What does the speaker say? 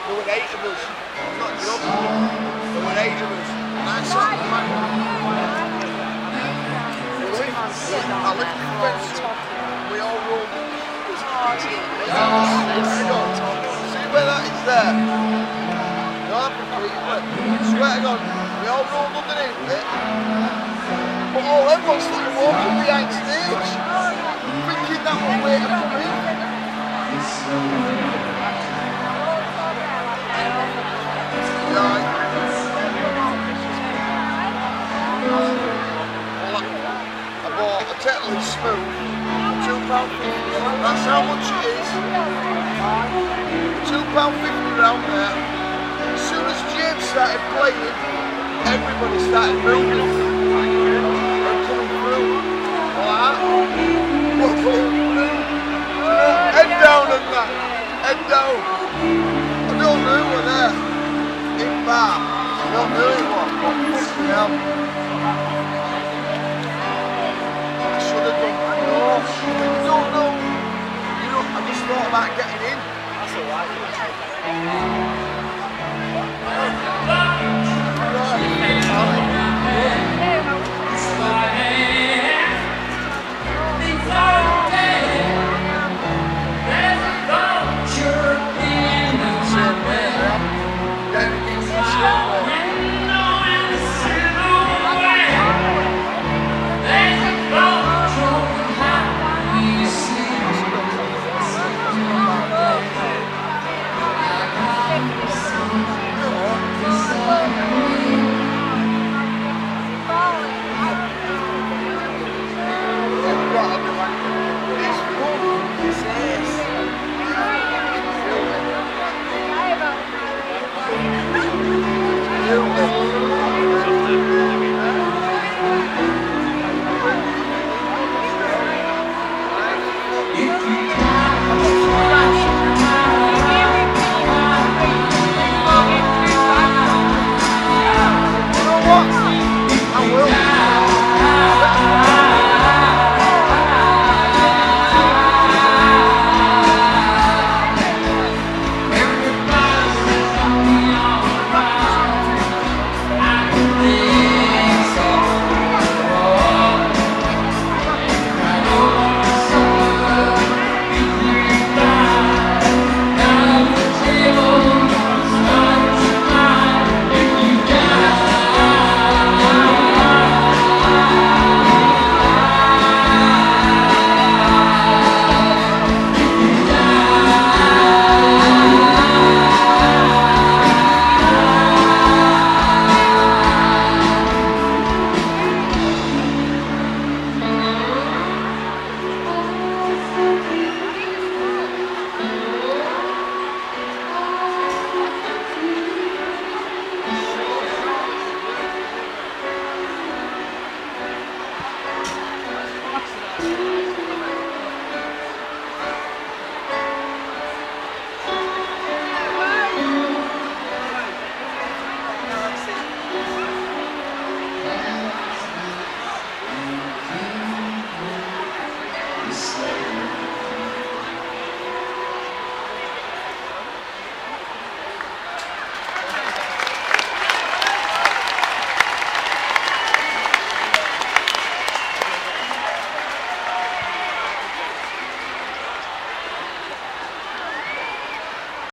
There were 8 of us. It's not a job. There were 8 of us. And I sat on the back. I lifted the fence. We all rolled in. See where that is there? No, I swear to God, we all rolled underneath it. But all them lot started walking behind stage, thinking that was way to come in. I bought a Tetley Smooth, £2.50. That's how much it is. £2.50 round there. As soon as James started playing, everybody started moving and coming through. Like that. Head down and that. Head down. I don't know who were there. In bar. I don't know who it was. Fucking hell. I should have done. No. You don't know. I just thought about getting in. That's alright.